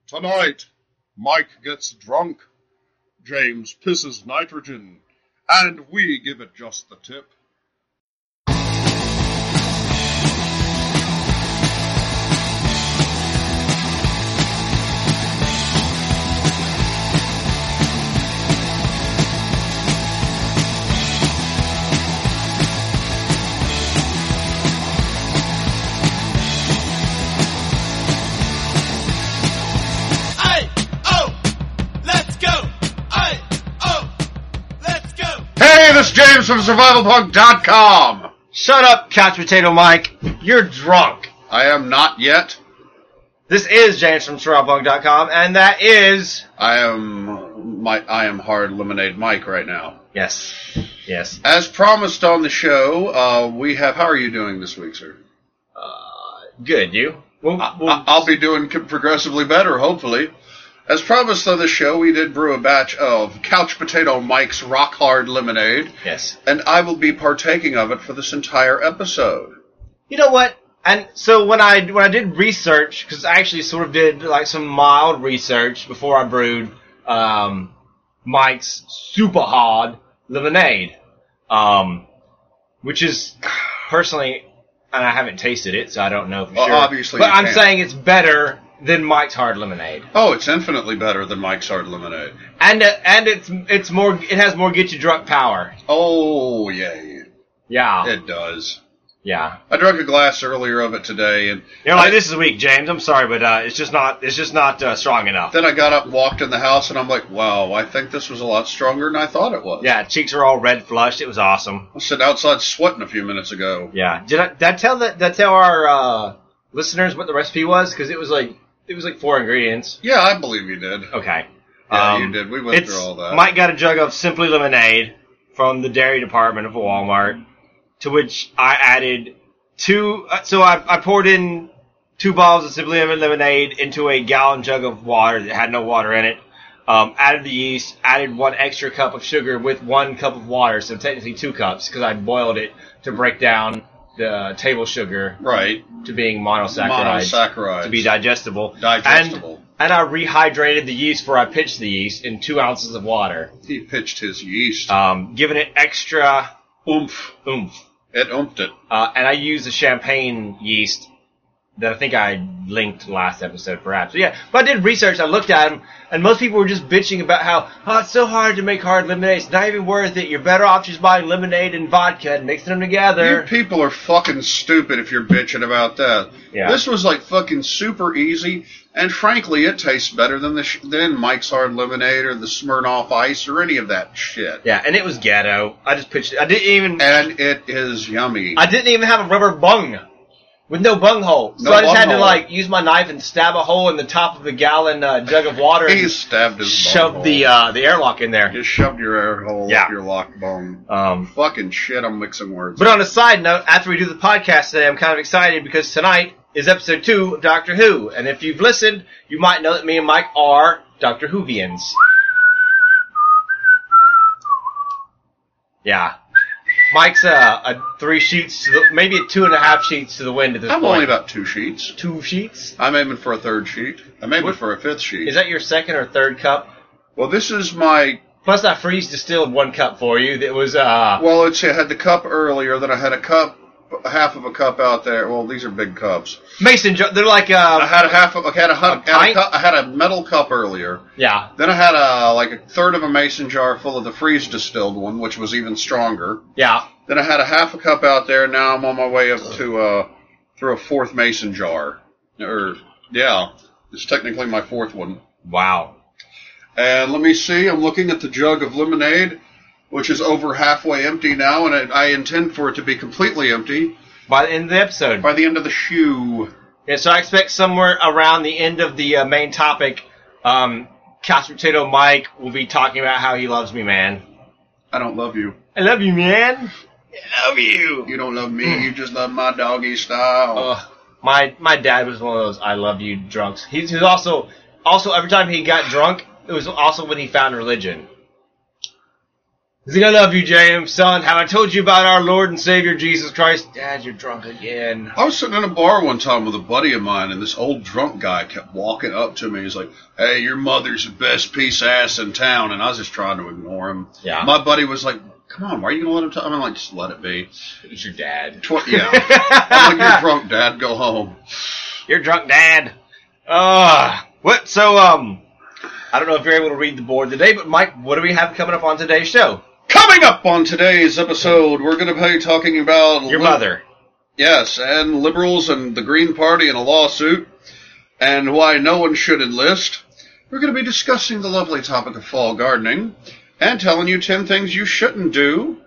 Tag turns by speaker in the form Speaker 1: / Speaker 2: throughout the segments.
Speaker 1: Tonight, Mike gets drunk, James pisses nitrogen, and we give it just the tip. Hey, this is James from SurvivalPunk.com.
Speaker 2: Shut up, Couch Potato Mike. You're drunk.
Speaker 1: I am not yet.
Speaker 2: This is James from SurvivalPunk.com, and that is...
Speaker 1: I am Hard Lemonade Mike right now.
Speaker 2: Yes.
Speaker 1: As promised on the show, we have... How are you doing this week, sir?
Speaker 2: Good, you?
Speaker 1: I'll be doing progressively better, hopefully. As promised on the show, we did brew a batch of Couch Potato Mike's Rock Hard Lemonade.
Speaker 2: Yes.
Speaker 1: And I will be partaking of it for this entire episode.
Speaker 2: You know what? And so when I did research, because I actually sort of did like some mild research before I brewed Mike's Super Hard Lemonade, which is personally, and I haven't tasted it, so I don't know for sure.
Speaker 1: Obviously,
Speaker 2: but I'm saying it's better than Mike's Hard Lemonade.
Speaker 1: Oh, it's infinitely better than Mike's Hard Lemonade.
Speaker 2: And it's more. It has more get you drunk power.
Speaker 1: Oh yeah.
Speaker 2: Yeah.
Speaker 1: It does.
Speaker 2: Yeah.
Speaker 1: I drank a glass earlier of it today, and
Speaker 2: this is weak, James. I'm sorry, but it's just not strong enough.
Speaker 1: Then I got up and walked in the house, and I'm like, wow, I think this was a lot stronger than I thought it was.
Speaker 2: Yeah, cheeks are all red flushed. It was awesome.
Speaker 1: I was sitting outside sweating a few minutes ago.
Speaker 2: Yeah. Did I tell our listeners what the recipe was? Because it was like 4 ingredients.
Speaker 1: Yeah, I believe you did.
Speaker 2: Okay.
Speaker 1: Yeah, you did. We went through all that.
Speaker 2: Mike got a jug of Simply Lemonade from the dairy department of Walmart, to which I added 2... so I poured in 2 bottles of Simply Lemonade into a gallon jug of water that had no water in it. Added the yeast, added 1 extra cup of sugar with 1 cup of water, so technically 2 cups, because I boiled it to break down the table sugar to being monosaccharides to be digestible. And I rehydrated the yeast before I pitched the yeast in 2 ounces of water.
Speaker 1: He pitched his yeast.
Speaker 2: Giving it extra
Speaker 1: oomph. It oomphed it.
Speaker 2: And I used the champagne yeast that I think I linked last episode, perhaps. So, yeah, but I did research. I looked at them, and most people were just bitching about how, it's so hard to make hard lemonade. It's not even worth it. You're better off just buying lemonade and vodka and mixing them together.
Speaker 1: You people are fucking stupid if you're bitching about that.
Speaker 2: Yeah.
Speaker 1: This was like fucking super easy, and frankly, it tastes better than Mike's Hard Lemonade or the Smirnoff Ice or any of that shit.
Speaker 2: Yeah, and it was ghetto. I just pitched it.
Speaker 1: And it is yummy.
Speaker 2: I didn't even have a rubber bung. With no bung hole. So I just had to, use my knife and stab a hole in the top of a gallon jug of water.
Speaker 1: He stabbed his
Speaker 2: shoved the airlock in there.
Speaker 1: Just shoved your air hole up your lock bone. Fucking shit, I'm mixing words.
Speaker 2: But on a side note, after we do the podcast today, I'm kind of excited because tonight is episode 2 of Doctor Who. And if you've listened, you might know that me and Mike are Doctor Whovians. Yeah. Mike's a 3 sheets, maybe a 2.5 sheets to the wind at this point.
Speaker 1: I'm only about 2 sheets.
Speaker 2: 2 sheets?
Speaker 1: I'm aiming for a 3rd sheet. I'm aiming for a 5th sheet.
Speaker 2: Is that your 2nd or 3rd cup?
Speaker 1: Well, this is my...
Speaker 2: Plus, I freeze distilled 1 cup for you. That was,
Speaker 1: Well, I had the cup earlier, then I had a cup, half of a cup out there. Well, these are big cups.
Speaker 2: Mason jar. They're like,
Speaker 1: I had a metal cup earlier.
Speaker 2: Yeah.
Speaker 1: Then I had a third of a mason jar full of the freeze distilled one, which was even stronger.
Speaker 2: Yeah.
Speaker 1: Then I had a half a cup out there. Now I'm on my way up to through a 4th mason jar. It's technically my 4th one.
Speaker 2: Wow.
Speaker 1: And let me see. I'm looking at the jug of lemonade, which is over halfway empty now, and I intend for it to be completely empty
Speaker 2: by the end of the episode.
Speaker 1: By the end of the shoe.
Speaker 2: Yeah, so I expect somewhere around the end of the main topic, Couch Potato Mike will be talking about how he loves me, man.
Speaker 1: I don't love you.
Speaker 2: I love you, man. I love you.
Speaker 1: You don't love me. You just love my doggy style.
Speaker 2: My dad was one of those I love you drunks. He's also every time he got drunk, it was also when he found religion. He's like, I love you, James, son. Have I told you about our Lord and Savior Jesus Christ? Dad, you're drunk again.
Speaker 1: I was sitting in a bar one time with a buddy of mine, and this old drunk guy kept walking up to me. He's like, hey, your mother's the best piece of ass in town. And I was just trying to ignore him.
Speaker 2: Yeah.
Speaker 1: My buddy was like, come on, why are you going to let him talk? I'm like, just let it be.
Speaker 2: He's your dad.
Speaker 1: Yeah. I'm like, you're drunk, Dad. Go home.
Speaker 2: You're drunk, Dad. What? So, I don't know if you're able to read the board today, but Mike, what do we have coming up on today's show?
Speaker 1: Coming up on today's episode, we're going to be talking about...
Speaker 2: Your mother.
Speaker 1: Yes, and liberals and the Green Party in a lawsuit, and why no one should enlist. We're going to be discussing the lovely topic of fall gardening, and telling you 10 things you shouldn't do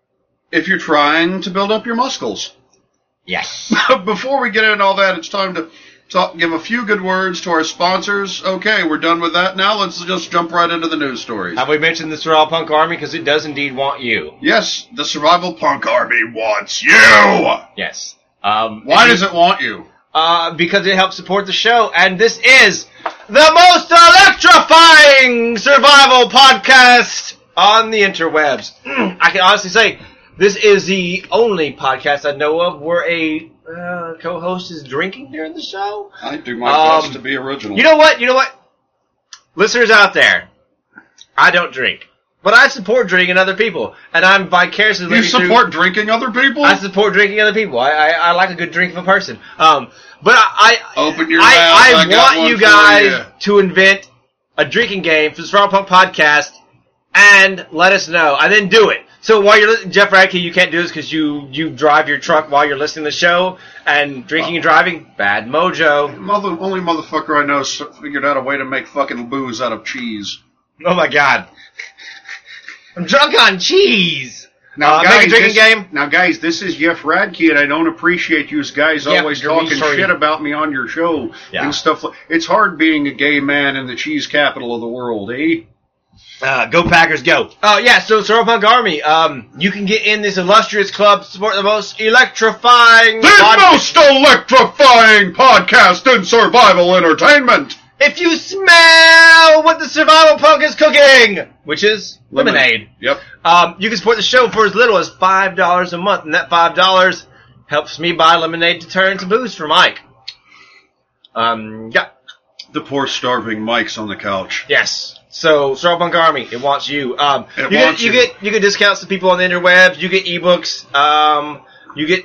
Speaker 1: if you're trying to build up your muscles.
Speaker 2: Yes.
Speaker 1: Before we get into all that, it's time to give a few good words to our sponsors. Okay, we're done with that now. Let's just jump right into the news stories.
Speaker 2: Have we mentioned the Survival Punk Army? Because it does indeed want you.
Speaker 1: Yes, the Survival Punk Army wants you!
Speaker 2: Yes.
Speaker 1: Why does it want you?
Speaker 2: Because it helps support the show, and this is the most electrifying survival podcast on the interwebs. I can honestly say, this is the only podcast I know of where a co-host is drinking during the show.
Speaker 1: I do my best to be original.
Speaker 2: You know what? Listeners out there, I don't drink. But I support drinking other people. And I'm vicariously living
Speaker 1: You support drinking other people?
Speaker 2: I support drinking other people. I like a good drink of a person. But
Speaker 1: Open your mouth.
Speaker 2: I
Speaker 1: got
Speaker 2: want
Speaker 1: one
Speaker 2: you
Speaker 1: for
Speaker 2: guys to invent a drinking game for the Survival Punk podcast and let us know. And then do it. So while you're listening, Jeff Radke, you can't do this because you drive your truck while you're listening to the show, and drinking and driving, bad mojo.
Speaker 1: Only motherfucker I know figured out a way to make fucking booze out of cheese.
Speaker 2: Oh my god. I'm drunk on cheese!
Speaker 1: Now,
Speaker 2: make a drinking game?
Speaker 1: Now, guys, this is Jeff Radke, and I don't appreciate you guys always talking shit about me on your show and stuff. It's hard being a gay man in the cheese capital of the world, eh?
Speaker 2: Go Packers, go. So Survival Punk Army, you can get in this illustrious club to support the most electrifying...
Speaker 1: most electrifying podcast in survival entertainment!
Speaker 2: If you smell what the Survival Punk is cooking, which is lemonade.
Speaker 1: Yep.
Speaker 2: You can support the show for as little as $5 a month, and that $5 helps me buy lemonade to turn into booze for Mike. Yeah.
Speaker 1: The poor starving Mike's on the couch.
Speaker 2: Yes. So, Survival Punk Army, it wants you. You get discounts to people on the interwebs. You get ebooks. You get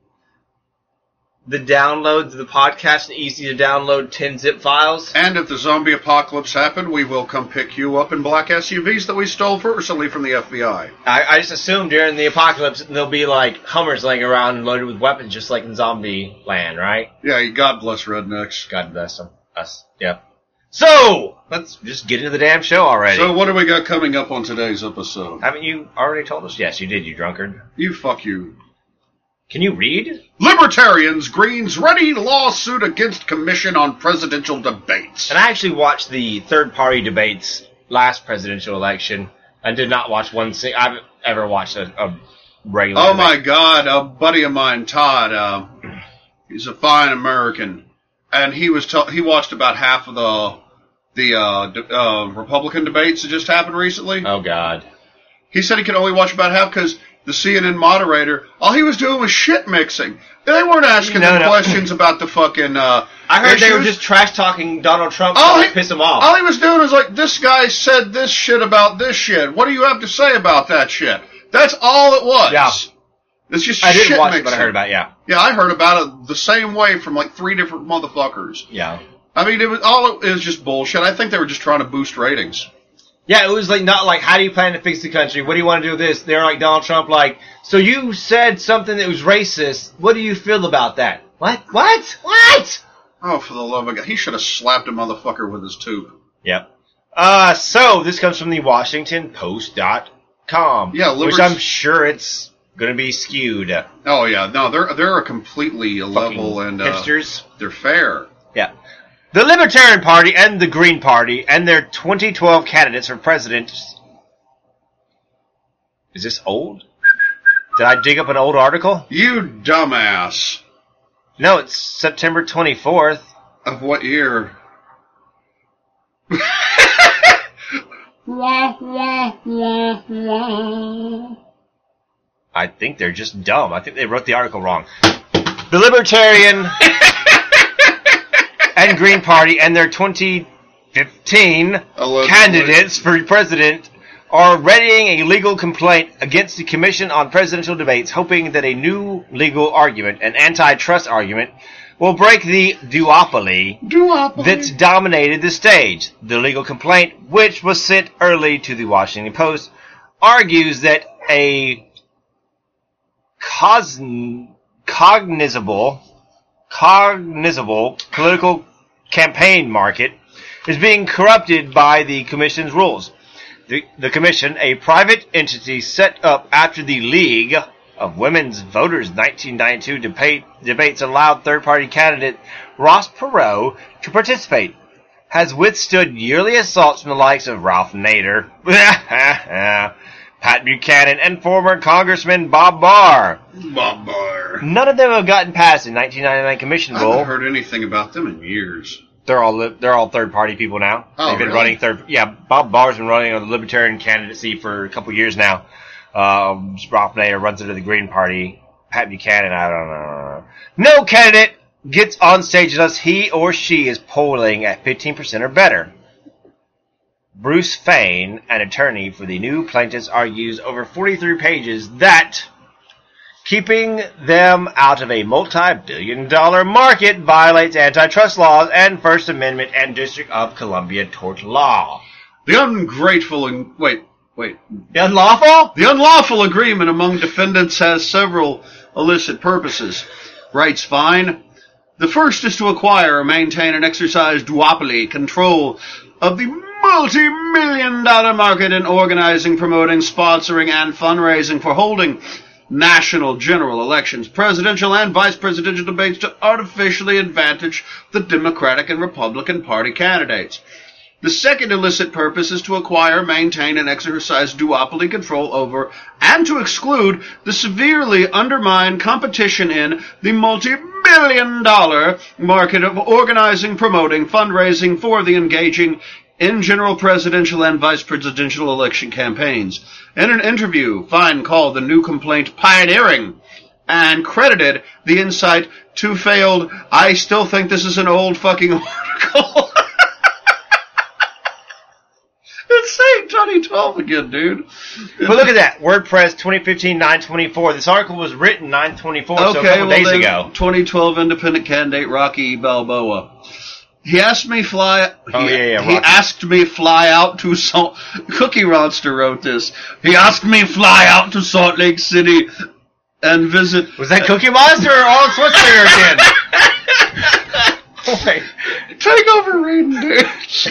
Speaker 2: the downloads of the podcast and easy to download 10 zip files.
Speaker 1: And if the zombie apocalypse happened, we will come pick you up in black SUVs that we stole recently from the FBI.
Speaker 2: I just assume during the apocalypse there'll be like Hummers laying around loaded with weapons, just like in Zombie Land, right?
Speaker 1: Yeah, God bless rednecks.
Speaker 2: God bless them. Us. Yep. So, let's just get into the damn show already.
Speaker 1: So what do we got coming up on today's episode?
Speaker 2: Haven't you already told us? Yes, you did, you drunkard.
Speaker 1: Fuck you.
Speaker 2: Can you read?
Speaker 1: Libertarians, Greens, ready lawsuit against Commission on Presidential Debates.
Speaker 2: And I actually watched the third-party debates last presidential election and did not watch I've ever watched a regular debate.
Speaker 1: My God, a buddy of mine, Todd, he's a fine American, and he watched about half of the Republican debates that just happened recently.
Speaker 2: Oh, God.
Speaker 1: He said he could only watch about half because the CNN moderator, all he was doing was shit mixing. They weren't asking them questions about the fucking
Speaker 2: I heard
Speaker 1: issues.
Speaker 2: They were just trash-talking Donald Trump to piss him off.
Speaker 1: All he was doing was like, this guy said this shit about this shit. What do you have to say about that shit? That's all it was.
Speaker 2: Yeah.
Speaker 1: It's just
Speaker 2: I
Speaker 1: shit
Speaker 2: didn't watch
Speaker 1: mixing.
Speaker 2: it, but I heard about it, yeah.
Speaker 1: Yeah, I heard about it the same way from like 3 different motherfuckers.
Speaker 2: Yeah.
Speaker 1: I mean, it was just bullshit. I think they were just trying to boost ratings.
Speaker 2: Yeah, it was like not like, how do you plan to fix the country? What do you want to do with this? They're like Donald Trump, like, so you said something that was racist. What do you feel about that? What?
Speaker 1: Oh, for the love of God. He should have slapped a motherfucker with his tube.
Speaker 2: Yep. So this comes from the WashingtonPost.com.
Speaker 1: Yeah,
Speaker 2: which I'm sure it's going to be skewed.
Speaker 1: Oh, yeah. No, they're a completely level and
Speaker 2: hipsters.
Speaker 1: They're fair.
Speaker 2: Yeah. The Libertarian Party and the Green Party and their 2012 candidates for president. Is this old? Did I dig up an old article?
Speaker 1: You dumbass.
Speaker 2: No, it's September 24th.
Speaker 1: Of what year?
Speaker 2: I think they're just dumb. I think they wrote the article wrong. The Libertarian and Green Party and their 2015 candidates for president are readying a legal complaint against the Commission on Presidential Debates, hoping that a new legal argument, an antitrust argument, will break the duopoly that's dominated the stage. The legal complaint, which was sent early to the Washington Post, argues that a cognizable political campaign market is being corrupted by the Commission's rules. The Commission, a private entity set up after the League of Women's Voters 1992 debates allowed third-party candidate Ross Perot to participate, has withstood yearly assaults from the likes of Ralph Nader, Pat Buchanan, and former Congressman Bob Barr.
Speaker 1: Bob Barr.
Speaker 2: None of them have gotten past the 1999 Commission
Speaker 1: I
Speaker 2: rule.
Speaker 1: haven't heard anything about them in years.
Speaker 2: They're all third-party people now.
Speaker 1: Oh,
Speaker 2: They've been
Speaker 1: really?
Speaker 2: running Bob Barr's been running on the Libertarian candidacy for a couple years now. Ralph Nader runs into the Green Party. Pat Buchanan, I don't know. No candidate gets on stage unless he or she is polling at 15% or better. Bruce Fain, an attorney for the new plaintiffs, argues over 43 pages that keeping them out of a multi-billion-dollar market violates antitrust laws and First Amendment and District of Columbia tort law.
Speaker 1: The ungrateful and... Wait.
Speaker 2: The unlawful?
Speaker 1: The unlawful agreement among defendants has several illicit purposes. Writes Fine. The first is to acquire or maintain and exercise duopoly control of the multi-million-dollar market in organizing, promoting, sponsoring, and fundraising for holding national general elections, presidential and vice presidential debates to artificially advantage the Democratic and Republican Party candidates. The second illicit purpose is to acquire, maintain, and exercise duopoly control over and to exclude the severely undermined competition in the multi-billion-dollar market of organizing, promoting, fundraising for the engaging in general presidential and vice presidential election campaigns. In an interview, Fine called the new complaint pioneering and credited the insight to failed, I still think this is an old fucking article. It's saying 2012 again, dude.
Speaker 2: But look at that. WordPress 2015-924. This article was written 9/24, so a couple days ago.
Speaker 1: 2012 independent candidate Rocky Balboa. He asked me fly. He
Speaker 2: Rocky.
Speaker 1: asked me fly out to Salt. Cookie Monster wrote this. He asked me fly out to Salt Lake City and visit.
Speaker 2: Was that Cookie Monster or Arnold Schwarzenegger again? Wait.
Speaker 1: Take over reading, dude.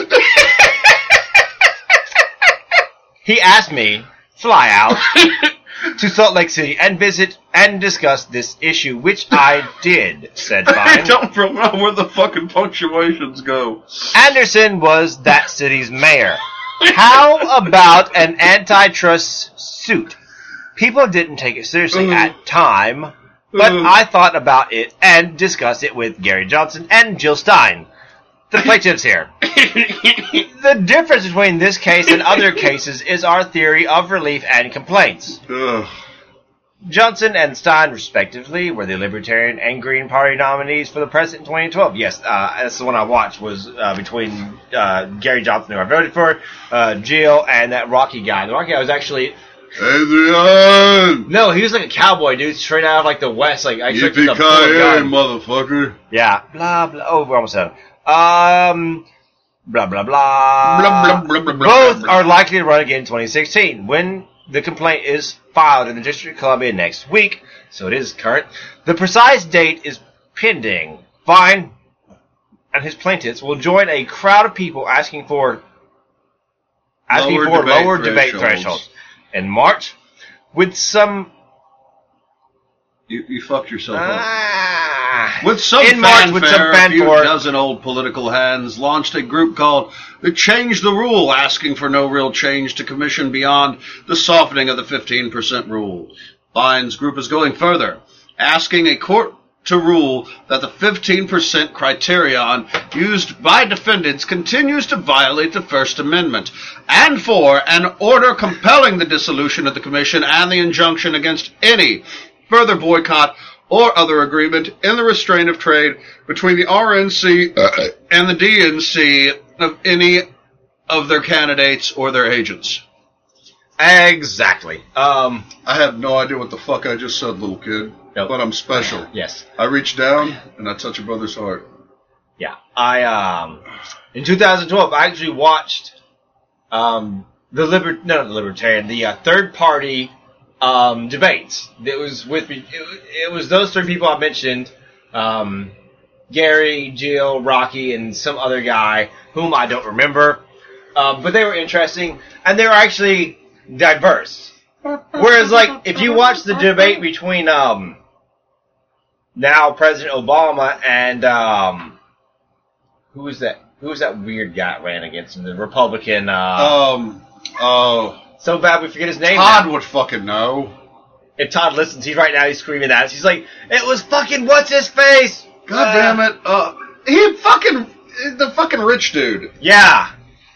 Speaker 2: He asked me fly out to Salt Lake City and visit and discuss this issue, which I did, said Fine.
Speaker 1: I don't know where the fucking punctuations go.
Speaker 2: Anderson was that city's mayor. How about an antitrust suit? People didn't take it seriously at time, but I thought about it and discussed it with Gary Johnson and Jill Stein, the plaintiffs here. The difference between this case and other cases is our theory of relief and complaints. Johnson and Stein, respectively, were the Libertarian and Green Party nominees for the president in 2012. Yes, that's the one I watched, was between Gary Johnson, who I voted for, Jill, and that Rocky guy. The Rocky guy was actually...
Speaker 1: Adrian!
Speaker 2: No, he was like a cowboy, dude, straight out of like the West. Like, I expected the
Speaker 1: Yippee-ki-yay, motherfucker.
Speaker 2: Yeah, blah, blah. Oh, we're almost done. Blah, blah, blah.
Speaker 1: Blah, blah, blah, blah,
Speaker 2: Both
Speaker 1: blah.
Speaker 2: are likely to run again in 2016, when the complaint is filed in the District of Columbia next week, so it is current. The precise date is pending. Fine and his plaintiffs will join a crowd of people asking for lower debate thresholds in March, with some...
Speaker 1: You fucked yourself up. With some
Speaker 2: in March, with some
Speaker 1: a few
Speaker 2: fanfare,
Speaker 1: dozen old political hands launched a group called the Change the Rule, asking for no real change to commission beyond the softening of the 15% rule. Fine's group is going further, asking a court to rule that the 15% criterion used by defendants continues to violate the First Amendment, and for an order compelling the dissolution of the commission and the injunction against any further boycott or other agreement in the restraint of trade between the RNC and the DNC of any of their candidates or their agents.
Speaker 2: Exactly.
Speaker 1: I have no idea what the fuck I just said, little kid.
Speaker 2: Nope.
Speaker 1: But I'm special.
Speaker 2: Yes.
Speaker 1: I reach down and I touch a brother's heart.
Speaker 2: Yeah. In 2012, I actually watched, the third party, debates. It was with me. It was those three people I mentioned, Gary, Jill, Rocky, and some other guy whom I don't remember. But they were interesting and they were actually diverse. Whereas, like, if you watch the debate between, now President Obama and, who was that weird guy that ran against him? The Republican, so bad we forget his name.
Speaker 1: Todd
Speaker 2: now.
Speaker 1: would fucking know.
Speaker 2: If Todd listens, he's screaming at us. He's like, it was fucking what's his face?
Speaker 1: God damn it. The fucking rich dude.
Speaker 2: Yeah.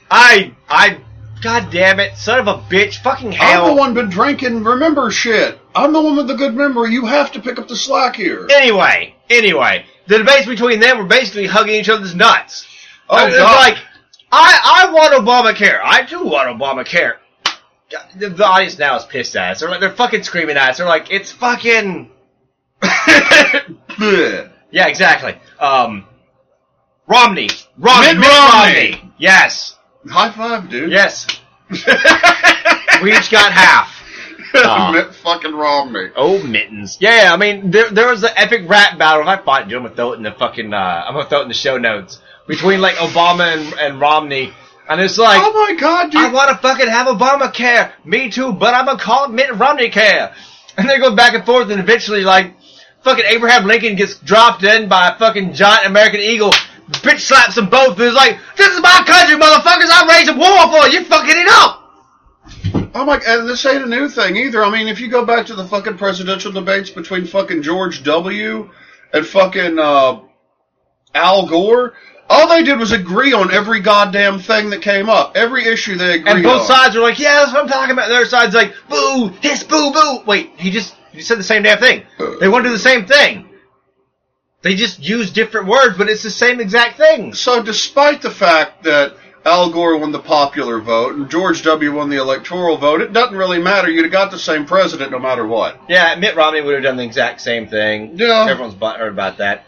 Speaker 2: God damn it, son of a bitch, fucking hell.
Speaker 1: I'm the one been drinking, remember shit. I'm the one with the good memory. You have to pick up the slack here.
Speaker 2: Anyway, the debates between them were basically hugging each other's nuts.
Speaker 1: Oh,
Speaker 2: it's
Speaker 1: God.
Speaker 2: like, I want Obamacare. I do want Obamacare. The audience now is pissed at us. They're fucking screaming at us. They're like, it's fucking... Yeah, exactly. Romney. Mitt Romney. Yes.
Speaker 1: High five, dude.
Speaker 2: Yes. We each got half.
Speaker 1: Mitt fucking Romney.
Speaker 2: Oh, mittens. Yeah, I mean, there was an epic rap battle. If I find it, I'm gonna throw it in the fucking, I'm gonna throw it in the show notes. Between, like, Obama and Romney. And it's like,
Speaker 1: oh my God, dude.
Speaker 2: I wanna fucking have Obamacare. Me too, but I'm gonna call it Mitt Romney care. And they go back and forth, and eventually, like, fucking Abraham Lincoln gets dropped in by a fucking giant American eagle. Bitch slaps them both, and it's like, this is my country, motherfuckers, I'm raising war for you, you're fucking it up!
Speaker 1: Oh my, and this ain't a new thing either. I mean, if you go back to the fucking presidential debates between fucking George W. and fucking, Al Gore, all they did was agree on every goddamn thing that came up. Every issue they agreed on.
Speaker 2: And both sides were like, yeah, that's what I'm talking about. And the other side's like, boo, hiss, boo, boo. Wait, he said the same damn thing. They want to do the same thing. They just use different words, but it's the same exact thing.
Speaker 1: So despite the fact that Al Gore won the popular vote and George W. won the electoral vote, it doesn't really matter. You'd have got the same president no matter what.
Speaker 2: Yeah, Mitt Romney would have done the exact same thing.
Speaker 1: Yeah.
Speaker 2: Everyone's heard about that.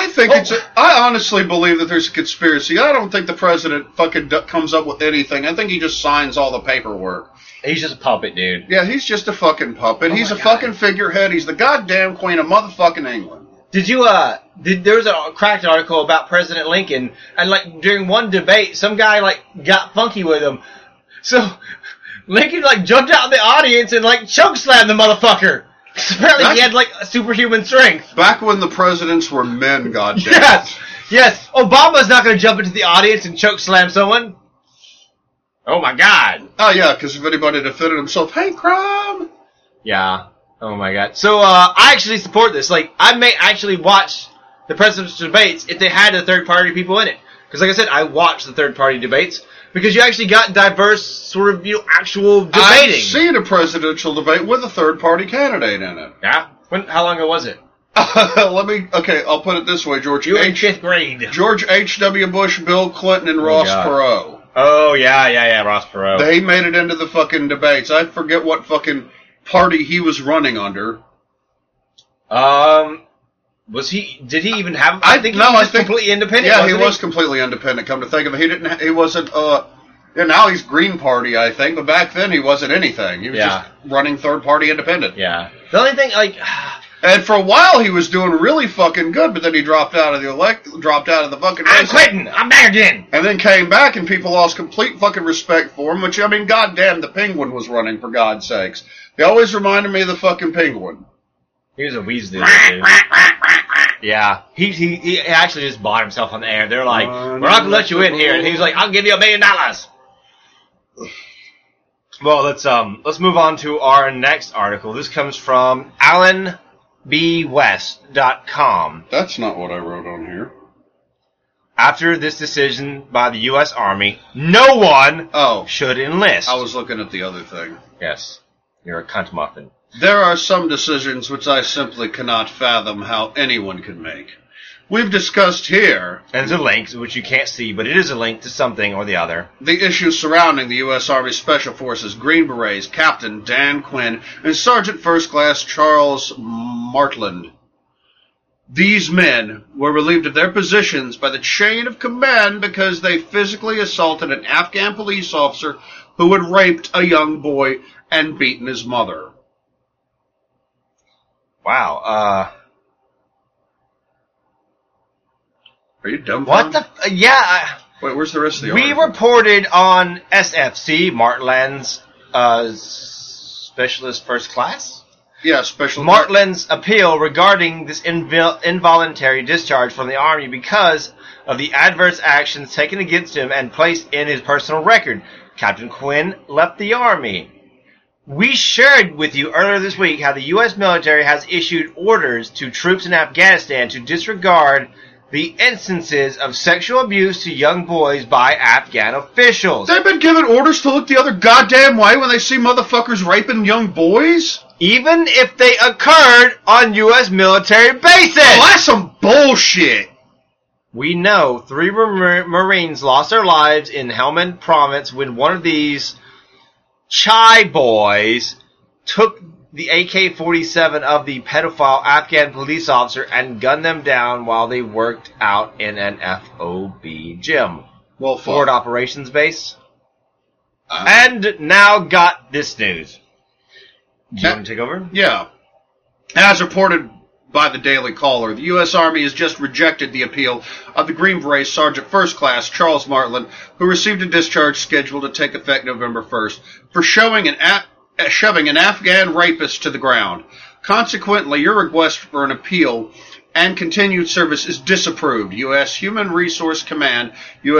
Speaker 1: I honestly believe that there's a conspiracy. I don't think the president fucking comes up with anything. I think he just signs all the paperwork.
Speaker 2: He's just a puppet, dude.
Speaker 1: Yeah, he's just a fucking puppet. He's a fucking figurehead. He's the goddamn queen of motherfucking England.
Speaker 2: Did you, there was a cracked article about President Lincoln, and, like, during one debate, some guy, like, got funky with him. So, Lincoln, like, jumped out of the audience and, like, chokeslammed the motherfucker. Apparently he had, like, superhuman strength.
Speaker 1: Back when the presidents were men, goddamn.
Speaker 2: Yes. Obama's not gonna jump into the audience and chokeslam someone. Oh my God.
Speaker 1: Oh yeah, because if anybody defended himself, hey, crime.
Speaker 2: Yeah. Oh my God. So, I actually support this. Like, I may actually watch the presidential debates if they had the third party people in it. Because like I said, I watch the third party debates because you actually got diverse sort of, actual debating.
Speaker 1: I've seen a presidential debate with a third party candidate in it.
Speaker 2: Yeah? How long ago was it?
Speaker 1: I'll put it this way, George.
Speaker 2: You were in 5th grade.
Speaker 1: George H.W. Bush, Bill Clinton, and Ross Perot.
Speaker 2: Oh, yeah, Ross Perot.
Speaker 1: They made it into the fucking debates. I forget what fucking party he was running under.
Speaker 2: Did he even have, I think he was completely independent.
Speaker 1: Yeah, he was completely independent, come to think of it. He wasn't, now he's Green Party, I think, but back then he wasn't anything. He was just running third party independent.
Speaker 2: Yeah. The only thing,
Speaker 1: and for a while he was doing really fucking good, but then he dropped out of the fucking race.
Speaker 2: I'm quitting! I'm back again!
Speaker 1: And then came back and people lost complete fucking respect for him, which, I mean, goddamn, the Penguin was running, for God's sakes. He always reminded me of the fucking Penguin.
Speaker 2: He was a Weasley, dude. Yeah. He actually just bought himself on the air. They're like, we're not gonna let you in here. And he was like, I'll give you $1 million. Well, let's move on to our next article. This comes from Alan FBWest.com.
Speaker 1: That's not what I wrote on here.
Speaker 2: After this decision by the U.S. Army, no one should enlist.
Speaker 1: I was looking at the other thing.
Speaker 2: Yes, you're a cunt muffin.
Speaker 1: There are some decisions which I simply cannot fathom how anyone can make. We've discussed here...
Speaker 2: And there's a link, which you can't see, but it is a link to something or the other.
Speaker 1: The issues surrounding the U.S. Army Special Forces Green Berets, Captain Dan Quinn, and Sergeant First Class Charles Martland. These men were relieved of their positions by the chain of command because they physically assaulted an Afghan police officer who had raped a young boy and beaten his mother.
Speaker 2: Wow,
Speaker 1: Are you dumb?
Speaker 2: What the...
Speaker 1: Wait, where's the rest of the
Speaker 2: We
Speaker 1: article?
Speaker 2: reported on SFC, Martland's Specialist First Class?
Speaker 1: Yeah, special...
Speaker 2: Martland's appeal regarding this involuntary discharge from the Army because of the adverse actions taken against him and placed in his personal record. Captain Quinn left the Army. We shared with you earlier this week how the U.S. military has issued orders to troops in Afghanistan to disregard the instances of sexual abuse to young boys by Afghan officials.
Speaker 1: They've been given orders to look the other goddamn way when they see motherfuckers raping young boys?
Speaker 2: Even if they occurred on U.S. military bases.
Speaker 1: Well, that's some bullshit.
Speaker 2: We know 3 Marines lost their lives in Helmand Province when one of these Chai boys took the AK-47 of the pedophile Afghan police officer and gunned them down while they worked out in an FOB gym.
Speaker 1: Well,
Speaker 2: Forward Operations Base. And now got this news. Do you want to take over?
Speaker 1: Yeah. As reported by the Daily Caller, the U.S. Army has just rejected the appeal of the Green Beret Sergeant First Class Charles Martland, who received a discharge scheduled to take effect November 1st, for shoving an Afghan rapist to the ground. Consequently, your request for an appeal and continued service is disapproved. U.S. Human Resource Command,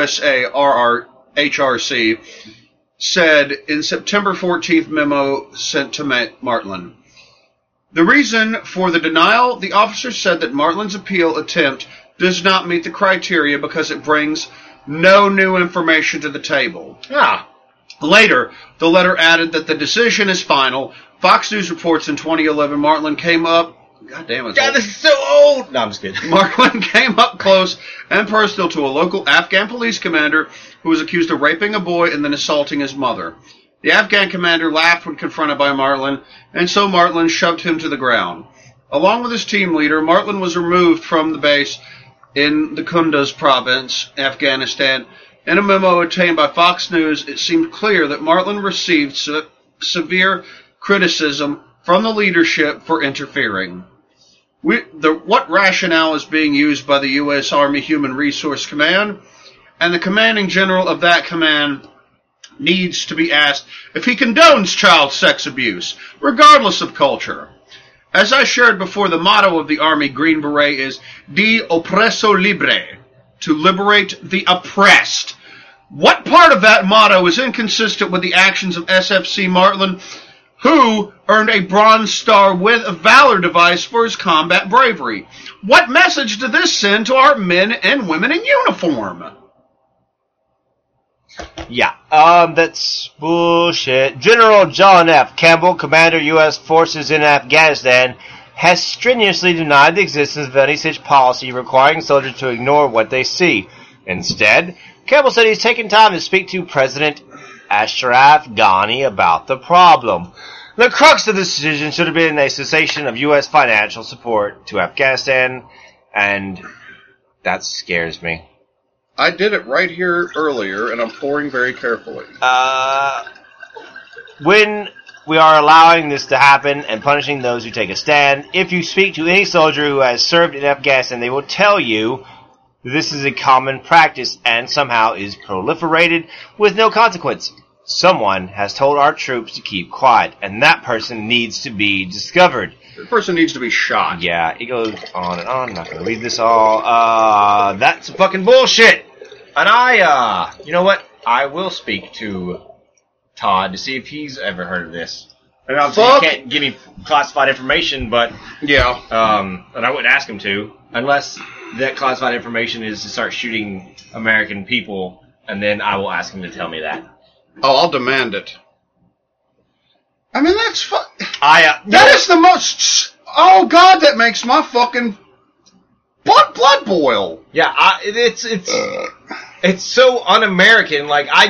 Speaker 1: USARRHRC, said in September 14th memo sent to Martland. The reason for the denial, the officer said that Martland's appeal attempt does not meet the criteria because it brings no new information to the table. Later, the letter added that the decision is final. Fox News reports in 2011 Martland came up... God damn it.
Speaker 2: God, this is so old! No, I'm just kidding.
Speaker 1: Martland came up close and personal to a local Afghan police commander who was accused of raping a boy and then assaulting his mother. The Afghan commander laughed when confronted by Martland, and so Martland shoved him to the ground. Along with his team leader, Martland was removed from the base in the Kunduz province, Afghanistan. In a memo obtained by Fox News, it seemed clear that Martland received severe criticism from the leadership for interfering. What rationale is being used by the U.S. Army Human Resource Command? And the commanding general of that command needs to be asked if he condones child sex abuse, regardless of culture. As I shared before, the motto of the Army Green Beret is De Oppresso Libre, to liberate the oppressed. What part of that motto is inconsistent with the actions of SFC Martland, who earned a Bronze Star with a Valor device for his combat bravery? What message did this send to our men and women in uniform?
Speaker 2: Yeah, that's bullshit. General John F. Campbell, Commander U.S. Forces in Afghanistan, has strenuously denied the existence of any such policy requiring soldiers to ignore what they see. Instead, Campbell said he's taken time to speak to President Ashraf Ghani about the problem. The crux of the decision should have been a cessation of U.S. financial support to Afghanistan, and that scares me.
Speaker 1: I did it right here earlier, and I'm pouring very carefully.
Speaker 2: When we are allowing this to happen and punishing those who take a stand, if you speak to any soldier who has served in Afghanistan, they will tell you this is a common practice and somehow is proliferated with no consequence. Someone has told our troops to keep quiet, and that person needs to be discovered.
Speaker 1: The person needs to be shot.
Speaker 2: Yeah, it goes on and on. I'm not going to read this all. That's fucking bullshit. And you know what? I will speak to Todd to see if he's ever heard of this. And obviously
Speaker 1: Fuck.
Speaker 2: you can't give me classified information, but
Speaker 1: Yeah.
Speaker 2: and I wouldn't ask him to unless that classified information is to start shooting American people, and then I will ask him to tell me that.
Speaker 1: Oh, I'll demand it. I mean, that's
Speaker 2: That
Speaker 1: is the most. Oh God, that makes my fucking blood boil.
Speaker 2: Yeah, it's so un-American. Like I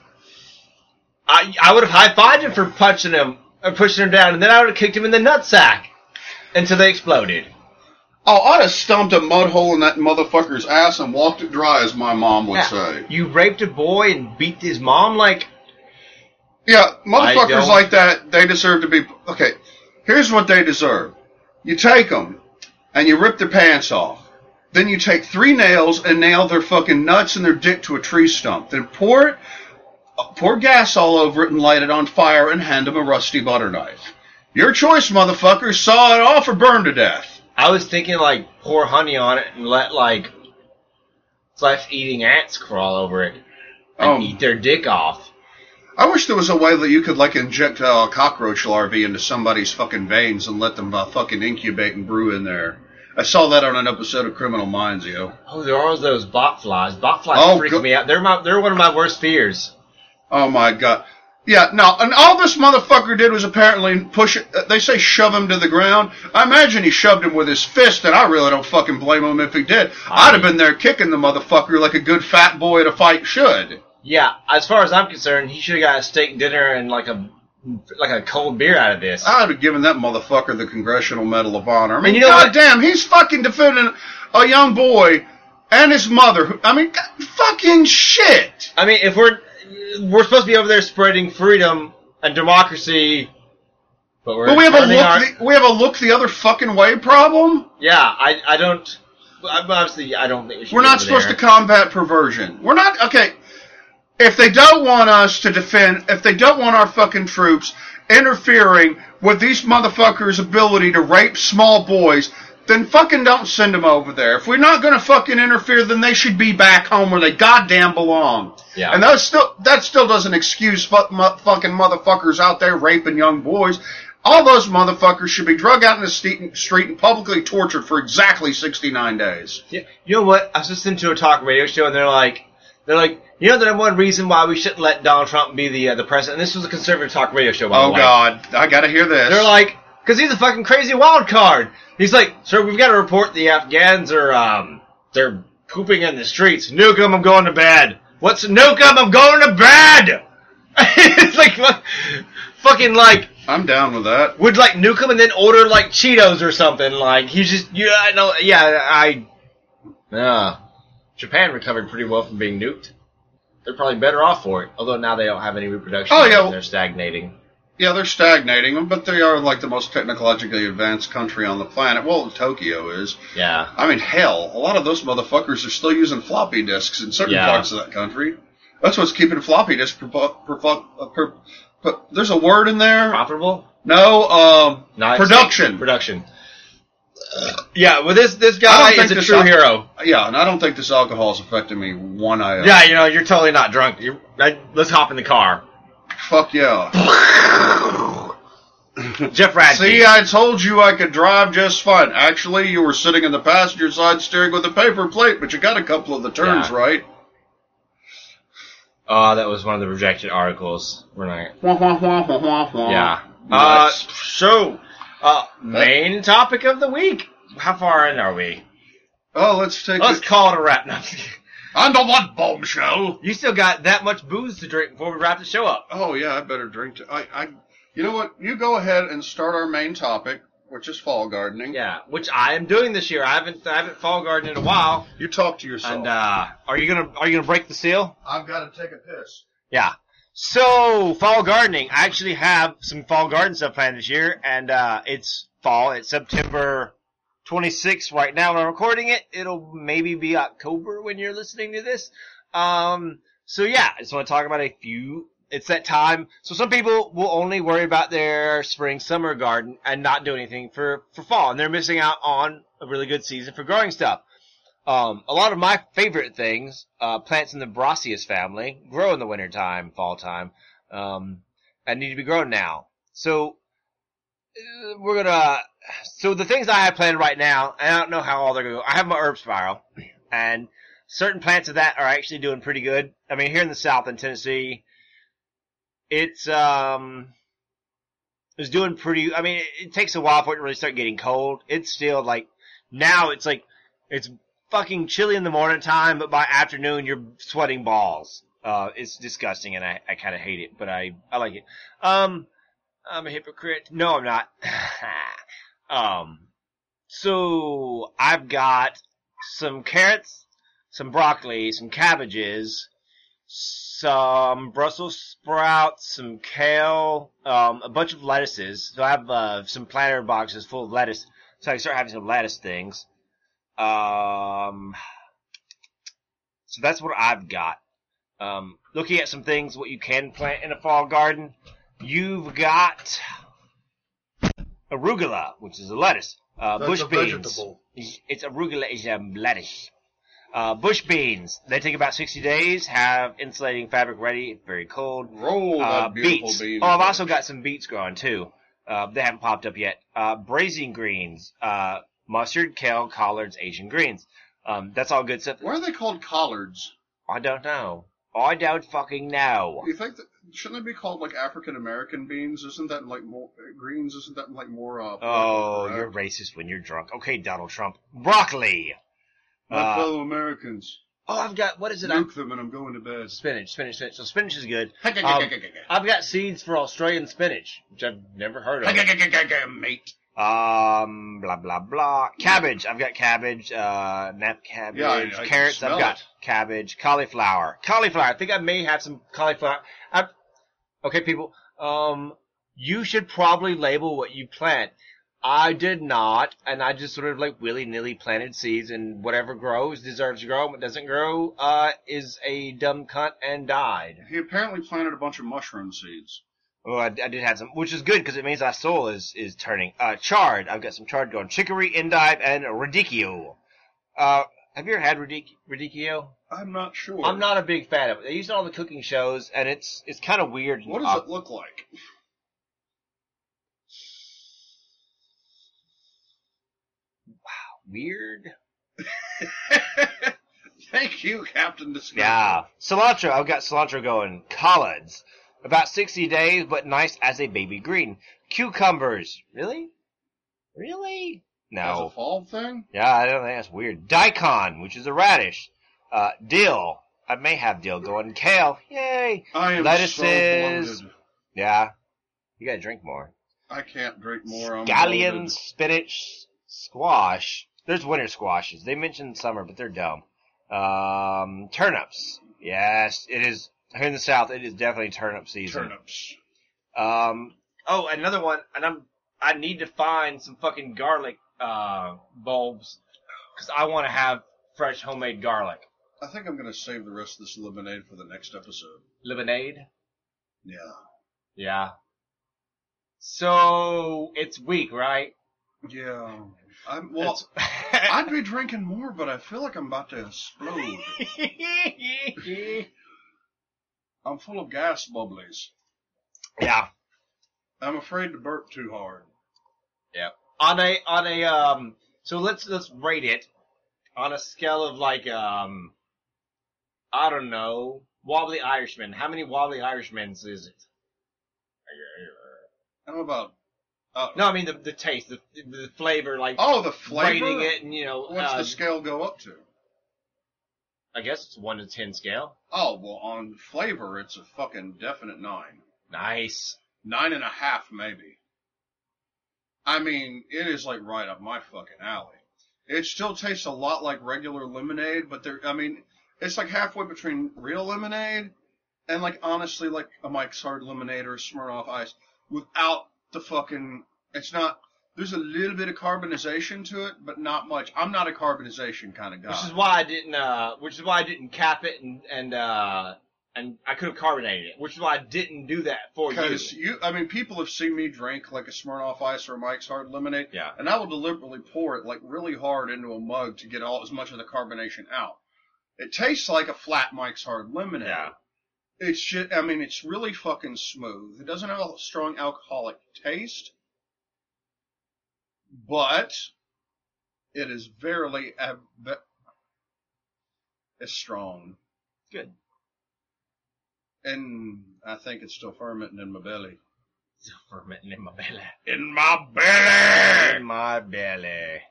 Speaker 2: would have high-fived him for punching him or pushing him down, and then I would have kicked him in the nutsack until they exploded.
Speaker 1: Oh, I'd have stumped a mud hole in that motherfucker's ass and walked it dry, as my mom would say.
Speaker 2: You raped a boy and beat his mom, like.
Speaker 1: Yeah, motherfuckers like that, they deserve to be... Okay, here's what they deserve. You take them, and you rip their pants off. Then you take 3 nails and nail their fucking nuts and their dick to a tree stump. Then pour gas all over it and light it on fire and hand them a rusty butter knife. Your choice, motherfuckers. Saw it off or burn to death.
Speaker 2: I was thinking, like, pour honey on it and let, like, flesh-eating ants crawl over it and eat their dick off.
Speaker 1: I wish there was a way that you could, like, inject cockroach larvae into somebody's fucking veins and let them fucking incubate and brew in there. I saw that on an episode of Criminal Minds, yo.
Speaker 2: Oh, there are those botflies. Botflies freak me out. They're one of my worst fears.
Speaker 1: Oh, my God. Yeah, no, and all this motherfucker did was apparently push it. They say shove him to the ground. I imagine he shoved him with his fist, and I really don't fucking blame him if he did. I'd have been there kicking the motherfucker like a good fat boy at a fight should.
Speaker 2: Yeah, as far as I'm concerned, he should have got a steak dinner and like a cold beer out of this.
Speaker 1: I'd have given that motherfucker the Congressional Medal of Honor. I mean,
Speaker 2: you know what?
Speaker 1: Damn, he's fucking defending a young boy and his mother. I mean, fucking shit.
Speaker 2: I mean, if we're supposed to be over there spreading freedom and democracy, but we have
Speaker 1: a look the other fucking way problem.
Speaker 2: Yeah, I don't. Obviously, I don't think we should.
Speaker 1: We're not supposed to combat perversion. We're not okay. If they don't want us to defend, if they don't want our fucking troops interfering with these motherfuckers' ability to rape small boys, then fucking don't send them over there. If we're not going to fucking interfere, then they should be back home where they goddamn belong.
Speaker 2: Yeah.
Speaker 1: And that still doesn't excuse fucking motherfuckers out there raping young boys. All those motherfuckers should be drug out in the street and publicly tortured for exactly 69 days.
Speaker 2: Yeah. You know what? I was listening to a talk radio show, and they're like, you know, the one reason why we shouldn't let Donald Trump be the president. And this was a conservative talk radio show, by the way.
Speaker 1: Oh God, I gotta hear this.
Speaker 2: They're like, because he's a fucking crazy wild card. He's like, sir, we've got to report the Afghans are they're pooping in the streets. Nuke them, I'm going to bed. What's nuke them? I'm going to bed. It's like fucking like.
Speaker 1: I'm down with that.
Speaker 2: Would like nuke them and then order like Cheetos or something. Like he's just Japan recovered pretty well from being nuked. They're probably better off for it. Although now they don't have any reproduction.
Speaker 1: Oh, yeah.
Speaker 2: They're stagnating.
Speaker 1: Yeah, they're stagnating, but they are like the most technologically advanced country on the planet. Well, Tokyo is.
Speaker 2: Yeah.
Speaker 1: I mean, hell, a lot of those motherfuckers are still using floppy disks in certain parts of that country. That's what's keeping floppy disks there's a word in there.
Speaker 2: Profitable?
Speaker 1: No, production.
Speaker 2: Production. Yeah, well, this guy is a true hero.
Speaker 1: Yeah, and I don't think this alcohol is affecting me one iota.
Speaker 2: Yeah, you know, you're totally not drunk. Let's hop in the car.
Speaker 1: Fuck yeah.
Speaker 2: Jeff Radke.
Speaker 1: See, I told you I could drive just fine. Actually, you were sitting in the passenger side steering with a paper plate, but you got a couple of the turns right.
Speaker 2: Oh, that was one of the rejected articles. We're not. Yeah. Main topic of the week. How far in are we?
Speaker 1: Oh, let's
Speaker 2: call it a wrap now.
Speaker 1: Under what bombshell?
Speaker 2: You still got that much booze to drink before we wrap the show up.
Speaker 1: Oh yeah, I better drink. You know what? You go ahead and start our main topic, which is fall gardening.
Speaker 2: Yeah, which I am doing this year. I haven't fall gardened in a while.
Speaker 1: You talk to yourself.
Speaker 2: And are you gonna break the seal?
Speaker 1: I've got to take a piss.
Speaker 2: Yeah. So fall gardening. I actually have some fall garden stuff planned this year, and it's fall. It's September 26th right now when I'm recording it. It'll maybe be October when you're listening to this. So yeah, I just want to talk about a few. It's that time. So some people will only worry about their spring, summer garden and not do anything for fall. And they're missing out on a really good season for growing stuff. A lot of my favorite things, plants in the Brassius family, grow in the wintertime, fall time, and need to be grown now. So we're gonna. So the things I have planned right now, and I don't know how all they're gonna go. I have my herb spiral, and certain plants of that are actually doing pretty good. I mean, here in the South in Tennessee, it's doing pretty. I mean, it takes a while for it to really start getting cold. It's still like now. It's like it's fucking chilly in the morning time, but by afternoon you're sweating balls. It's disgusting, and I kind of hate it, but I like it. I'm a hypocrite. No, I'm not. So I've got some carrots, some broccoli, some cabbages, some Brussels sprouts, some kale, a bunch of lettuces. So I have some planter boxes full of lettuce, so I can start having some lettuce things. So that's what I've got. Looking at some things, what you can plant in a fall garden, you've got arugula, which is a lettuce. Bush beans.
Speaker 1: Vegetable.
Speaker 2: It's arugula is a lettuce. Bush beans. They take about 60 days, have insulating fabric ready, very cold.
Speaker 1: Roll that beautiful
Speaker 2: Beets.
Speaker 1: bean.
Speaker 2: Oh, I've also got some beets growing too. They haven't popped up yet. Braising greens, mustard, kale, collards, Asian greens. That's all good stuff.
Speaker 1: Why are they called collards?
Speaker 2: I don't know. I don't fucking know.
Speaker 1: You think that shouldn't they be called like African American beans? Isn't that like more greens? Isn't that like more?
Speaker 2: Oh, you're racist when you're drunk. Okay, Donald Trump. Broccoli.
Speaker 1: My fellow Americans.
Speaker 2: Oh, I've got, what is it?
Speaker 1: Nuke them and I'm going to bed.
Speaker 2: Spinach. So spinach is good. I've got seeds for Australian spinach, which I've never heard of.
Speaker 1: Mate.
Speaker 2: Blah, blah, blah. Cabbage. I've got cabbage, nap cabbage.
Speaker 1: Yeah, I can
Speaker 2: Carrots.
Speaker 1: smell
Speaker 2: I've got
Speaker 1: it.
Speaker 2: cabbage. Cauliflower. I think I may have some cauliflower. Okay, people. You should probably label what you plant. I did not, and I just sort of like willy-nilly planted seeds, and whatever grows deserves to grow. What doesn't grow, is a dumb cunt and died.
Speaker 1: He apparently planted a bunch of mushroom seeds.
Speaker 2: Oh, I did have some, which is good because it means our soul is turning. Chard. I've got some chard going. Chicory, endive, and radicchio. Have you ever had radicchio?
Speaker 1: I'm not sure.
Speaker 2: I'm not a big fan of it. They use it on the cooking shows, and it's kind of weird.
Speaker 1: What does it look like?
Speaker 2: Weird?
Speaker 1: Thank you, Captain Discovery.
Speaker 2: Yeah. Cilantro. I've got cilantro going. Collards. About 60 days, but nice as a baby green. Cucumbers. Really? Really? No.
Speaker 1: As a fall thing?
Speaker 2: Yeah, I don't think that's weird. Daikon, which is a radish. Dill. I may have dill going. Kale. Yay.
Speaker 1: I am
Speaker 2: Lettuces.
Speaker 1: so bloated.
Speaker 2: Yeah. You gotta drink more.
Speaker 1: I can't drink more. I'm
Speaker 2: Scallions,
Speaker 1: bloated.
Speaker 2: spinach, squash. There's winter squashes. They mentioned summer, but they're dumb. Turnips. Yes, it is. Here in the South, it is definitely turnip season.
Speaker 1: Turnips.
Speaker 2: Oh, another one, and I need to find some fucking garlic, bulbs, because I want to have fresh homemade garlic.
Speaker 1: I think I'm going to save the rest of this lemonade for the next episode.
Speaker 2: Lemonade?
Speaker 1: Yeah.
Speaker 2: Yeah. So, it's weak, right?
Speaker 1: Yeah. I'd be drinking more, but I feel like I'm about to explode. I'm full of gas bubblies.
Speaker 2: Yeah.
Speaker 1: I'm afraid to burp too hard.
Speaker 2: Yeah. So let's rate it on a scale of like, I don't know, Wobbly Irishman. How many Wobbly Irishmans is it?
Speaker 1: I don't know about...
Speaker 2: No, I mean the taste, the flavor, like...
Speaker 1: Oh, the flavor?
Speaker 2: Rating it and,
Speaker 1: What's the scale go up to?
Speaker 2: I guess it's 1 to 10 scale.
Speaker 1: Oh, well, on flavor, it's a fucking definite 9.
Speaker 2: Nice.
Speaker 1: 9.5, maybe. I mean, it is like right up my fucking alley. It still tastes a lot like regular lemonade, but it's like halfway between real lemonade and like honestly like a Mike's Hard Lemonade or a Smirnoff Ice without the fucking, it's not, there's a little bit of carbonization to it, but not much. I'm not a carbonization kind of guy.
Speaker 2: Which is why I didn't cap it and I could have carbonated it, which is why I didn't do that for you.
Speaker 1: Because people have seen me drink like a Smirnoff Ice or a Mike's Hard Lemonade,
Speaker 2: yeah,
Speaker 1: and I will deliberately pour it like really hard into a mug to get as much of the carbonation out. It tastes like a flat Mike's Hard Lemonade.
Speaker 2: Yeah.
Speaker 1: It's just, it's really fucking smooth. It doesn't have a strong alcoholic taste, but it is verily it's strong.
Speaker 2: Good.
Speaker 1: And I think it's still fermenting in my belly.
Speaker 2: Still fermenting in my belly.
Speaker 1: In my belly!
Speaker 2: In my belly.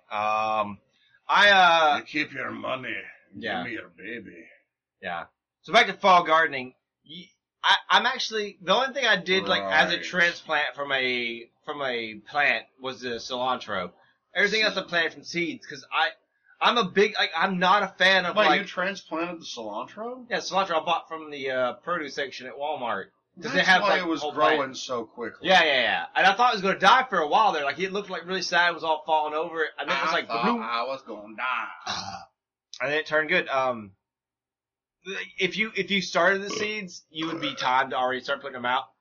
Speaker 1: You keep your money.
Speaker 2: Yeah.
Speaker 1: Give me your baby.
Speaker 2: Yeah. So back to fall gardening. I'm actually, the only thing I did like as a
Speaker 1: Right.
Speaker 2: transplant from a plant was the cilantro. Everything else I planted from seeds because I'm not a fan of
Speaker 1: Wait, you transplanted the cilantro?
Speaker 2: yeah, cilantro I bought from the produce section at Walmart.
Speaker 1: That's
Speaker 2: they have,
Speaker 1: why
Speaker 2: like,
Speaker 1: it was
Speaker 2: whole
Speaker 1: growing
Speaker 2: plant.
Speaker 1: so quickly.
Speaker 2: Yeah. And I thought it was going to die for a while there. Like, it looked like really sad. It was all falling over. And then it was like,
Speaker 1: thought
Speaker 2: bloom.
Speaker 1: I was going to die.
Speaker 2: And then it turned good. If you started the seeds, you would be timed to already start putting them out.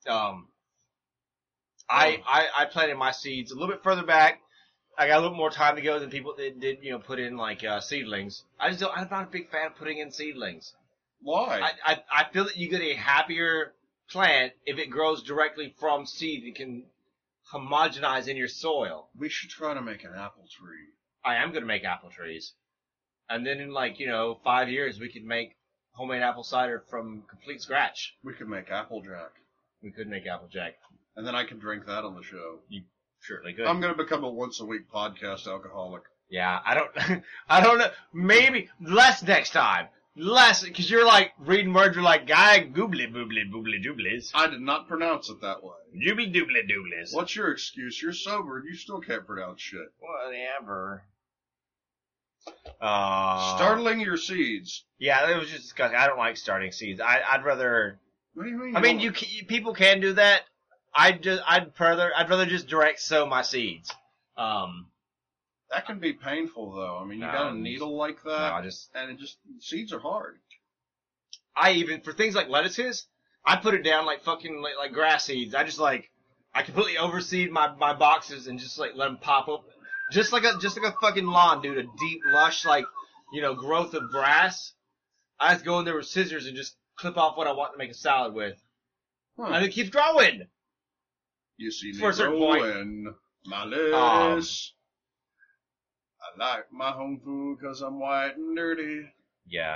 Speaker 2: I planted my seeds a little bit further back. I got a little more time to go than people that did, put in like, seedlings. I'm not a big fan of putting in seedlings.
Speaker 1: Why?
Speaker 2: I feel that you get a happier plant if it grows directly from seed. It can homogenize in your soil.
Speaker 1: We should try to make an apple tree.
Speaker 2: I am going to make apple trees. And then in 5 years, we could make homemade apple cider from complete scratch.
Speaker 1: We could make Applejack.
Speaker 2: We could make Applejack.
Speaker 1: And then I could drink that on the show.
Speaker 2: You certainly could.
Speaker 1: I'm going to become a once-a-week podcast alcoholic.
Speaker 2: Yeah, I don't know. Maybe less next time. Less, because you're like reading words, you're like, guy, goobly, boobly, boobly, dooblies.
Speaker 1: I did not pronounce it that way.
Speaker 2: Doobly, doobly, dooblies.
Speaker 1: What's your excuse? You're sober and you still can't pronounce shit.
Speaker 2: Whatever.
Speaker 1: Startling your seeds.
Speaker 2: Yeah, it was just disgusting. I don't like starting seeds. I'd rather.
Speaker 1: What do you mean?
Speaker 2: I mean, people can do that. I'd rather just direct sow my seeds.
Speaker 1: That can be painful, though. I mean, you got a needle like that, seeds are hard.
Speaker 2: For things like lettuces, I put it down like fucking like grass seeds. I completely overseed my boxes and just like let them pop up, just like a fucking lawn, dude. A deep, lush, growth of grass. I just go in there with scissors and just clip off what I want to make a salad with, and it keeps growing.
Speaker 1: You see me
Speaker 2: For a certain point.
Speaker 1: growing my lettuce. I like my home food because I'm white and dirty.
Speaker 2: Yeah.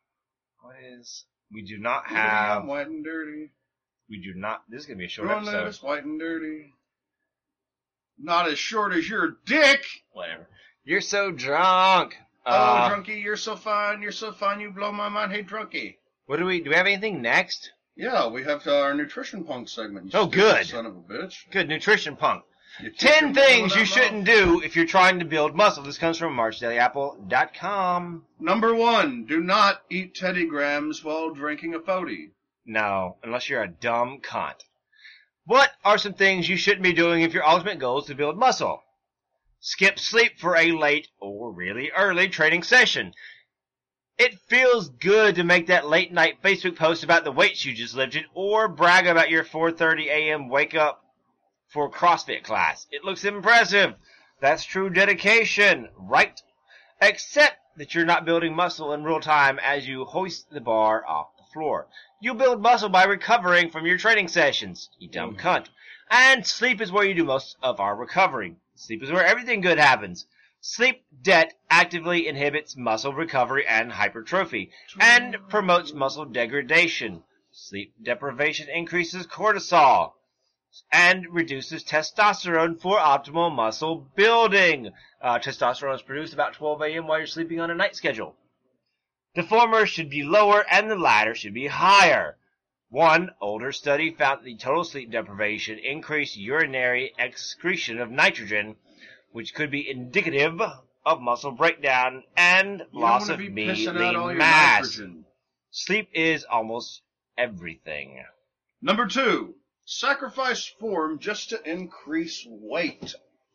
Speaker 2: We do not
Speaker 1: I'm
Speaker 2: have,
Speaker 1: white and dirty.
Speaker 2: this is going to be a short
Speaker 1: Growing
Speaker 2: episode.
Speaker 1: lettuce, white and dirty. Not as short as your dick.
Speaker 2: Whatever. You're so drunk.
Speaker 1: Oh, drunkie, you're so fine, you blow my mind. Hey, drunkie.
Speaker 2: Do we have anything next?
Speaker 1: Yeah, we have our nutrition punk segment. You
Speaker 2: Oh, good.
Speaker 1: Son of a bitch.
Speaker 2: Good, Nutrition Punk.
Speaker 1: You keep
Speaker 2: 10
Speaker 1: your
Speaker 2: things
Speaker 1: mouth
Speaker 2: you shouldn't do if you're trying to build muscle. This comes from MarchDailyApple.com.
Speaker 1: Number 1, do not eat Teddy Grahams while drinking a 40.
Speaker 2: No, unless you're a dumb cunt. What are some things you shouldn't be doing if your ultimate goal is to build muscle? Skip sleep for a late or really early training session. It feels good to make that late night Facebook post about the weights you just lifted or brag about your 4:30 a.m. wake up for CrossFit class. It looks impressive. That's true dedication, right? Except that you're not building muscle in real time as you hoist the bar off the floor. You build muscle by recovering from your training sessions, you dumb cunt. And sleep is where you do most of our recovery. Sleep is where everything good happens. Sleep debt actively inhibits muscle recovery and hypertrophy, and promotes muscle degradation. Sleep deprivation increases cortisol, and reduces testosterone for optimal muscle building. Testosterone is produced about 12 a.m. while you're sleeping on a night schedule. The former should be lower and the latter should be higher. One older study found that the total sleep deprivation increased urinary excretion of nitrogen, which could be indicative of muscle breakdown and loss of lean mass. Sleep is almost everything.
Speaker 1: Number 2, sacrifice form just to increase weight.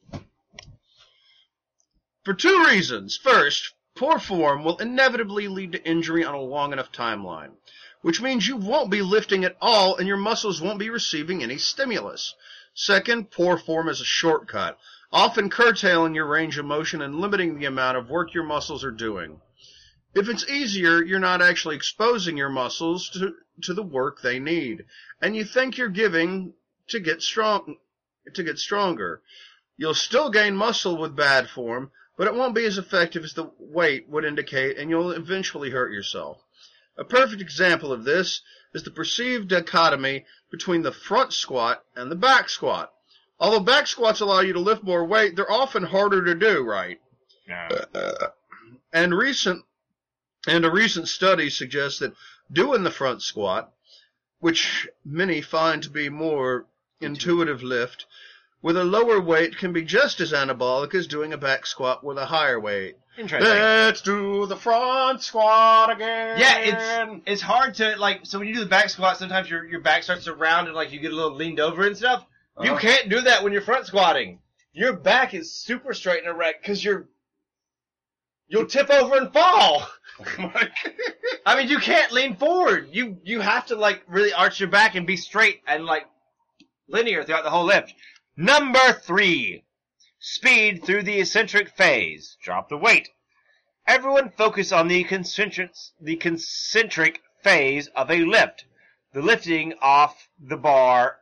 Speaker 1: For 2 reasons. First, poor form will inevitably lead to injury on a long enough timeline, which means you won't be lifting at all and your muscles won't be receiving any stimulus. Second, poor form is a shortcut, often curtailing your range of motion and limiting the amount of work your muscles are doing. If it's easier, you're not actually exposing your muscles to the work they need, and you think you're giving to get stronger.
Speaker 3: You'll still gain muscle with bad form, but it won't be as effective as the weight would indicate, and you'll eventually hurt yourself. A perfect example of this is the perceived dichotomy between the front squat and the back squat. Although back squats allow you to lift more weight, they're often harder to do, right?
Speaker 2: Yeah.
Speaker 3: And a recent study suggests that doing the front squat, which many find to be more intuitive lift, with a lower weight can be just as anabolic as doing a back squat with a higher weight.
Speaker 2: Interesting.
Speaker 3: Let's do the front squat again.
Speaker 2: Yeah, it's hard to, like, so when you do the back squat, sometimes your back starts to round and, like, you get a little leaned over and stuff. You can't do that when you're front squatting. Your back is super straight and erect because you'll tip over and fall. I mean, you can't lean forward. You have to, like, really arch your back and be straight and, like, linear throughout the whole lift. Number 3. Speed through the eccentric phase. Drop the weight. Everyone focus on the concentric phase of a lift. The lifting of the bar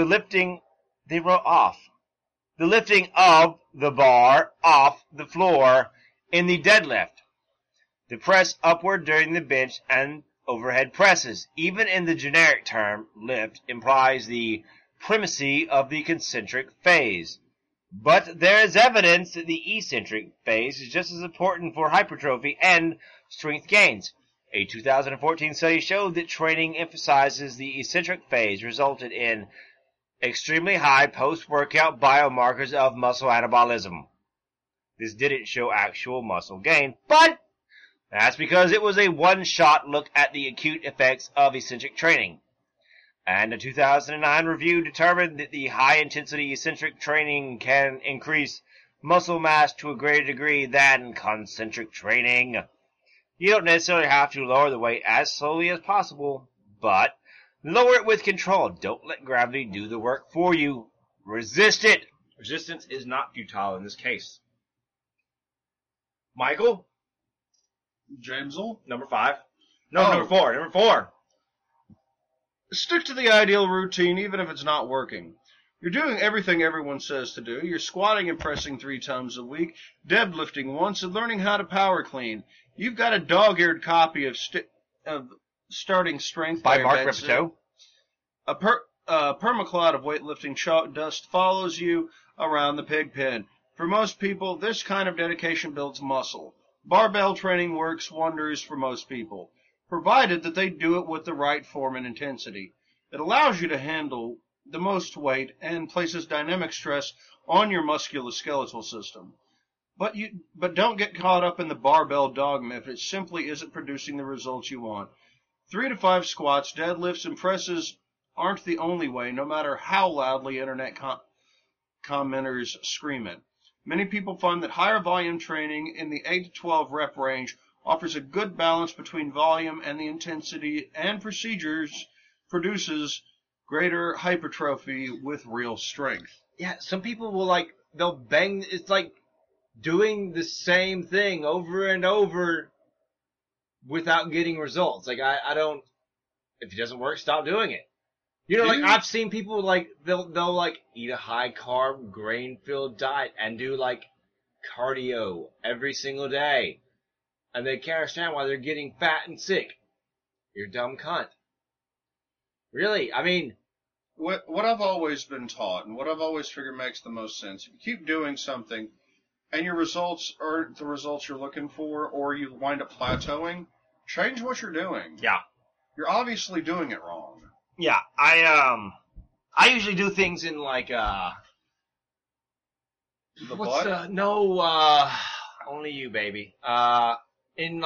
Speaker 2: off the floor in the deadlift. The press upward during the bench and overhead presses. Even in the generic term, lift implies the primacy of the concentric phase. But there is evidence that the eccentric phase is just as important for hypertrophy and strength gains. A 2014 study showed that training emphasizes the eccentric phase resulted in extremely high post-workout biomarkers of muscle anabolism. This didn't show actual muscle gain, but that's because it was a one-shot look at the acute effects of eccentric training. And a 2009 review determined that the high-intensity eccentric training can increase muscle mass to a greater degree than concentric training. You don't necessarily have to lower the weight as slowly as possible, but lower it with control. Don't let gravity do the work for you. Resist it. Resistance is not futile in this case. Michael?
Speaker 1: Jamesel?
Speaker 2: Number 5. No, number 4. Number 4.
Speaker 3: Stick to the ideal routine even if it's not working. You're doing everything everyone says to do. You're squatting and pressing 3 times a week, deadlifting once, and learning how to power clean. You've got a dog-eared copy of Starting Strength
Speaker 2: by Mark Repetto.
Speaker 3: A permacloud of weightlifting chalk dust follows you around the pig pen. For most people, this kind of dedication builds muscle. Barbell training works wonders for most people, provided that they do it with the right form and intensity. It allows you to handle the most weight and places dynamic stress on your musculoskeletal system. But don't get caught up in the barbell dogma if it simply isn't producing the results you want. 3 to 5 squats, deadlifts, and presses aren't the only way, no matter how loudly internet commenters scream it. Many people find that higher volume training in the 8 to 12 rep range offers a good balance between volume and the intensity, and produces greater hypertrophy with real strength.
Speaker 2: Yeah, some people will they'll bang, it's like doing the same thing over and over without getting results. Like, I don't, if it doesn't work, stop doing it. You know, I've seen people, they'll eat a high-carb, grain-filled diet and do, cardio every single day. And they can't understand why they're getting fat and sick. You're a dumb cunt. Really, I mean...
Speaker 1: What I've always been taught, and what I've always figured makes the most sense, if you keep doing something, and your results aren't the results you're looking for, or you wind up plateauing, change what you're doing.
Speaker 2: Yeah.
Speaker 1: You're obviously doing it wrong.
Speaker 2: Yeah, I usually do things in only you, baby. In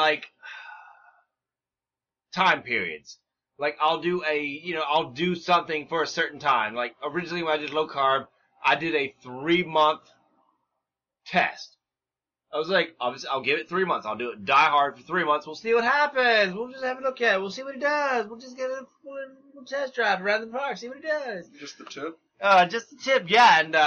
Speaker 2: time periods. I'll do something for a certain time. Originally when I did low carb, I did a 3-month test. I was like, I'll give it 3 months. I'll do it die hard for 3 months. We'll see what happens. We'll just have a look at it. We'll see what it does. We'll just get a test drive around the park, see what it does.
Speaker 1: Just the tip?
Speaker 2: Just the tip, yeah. And,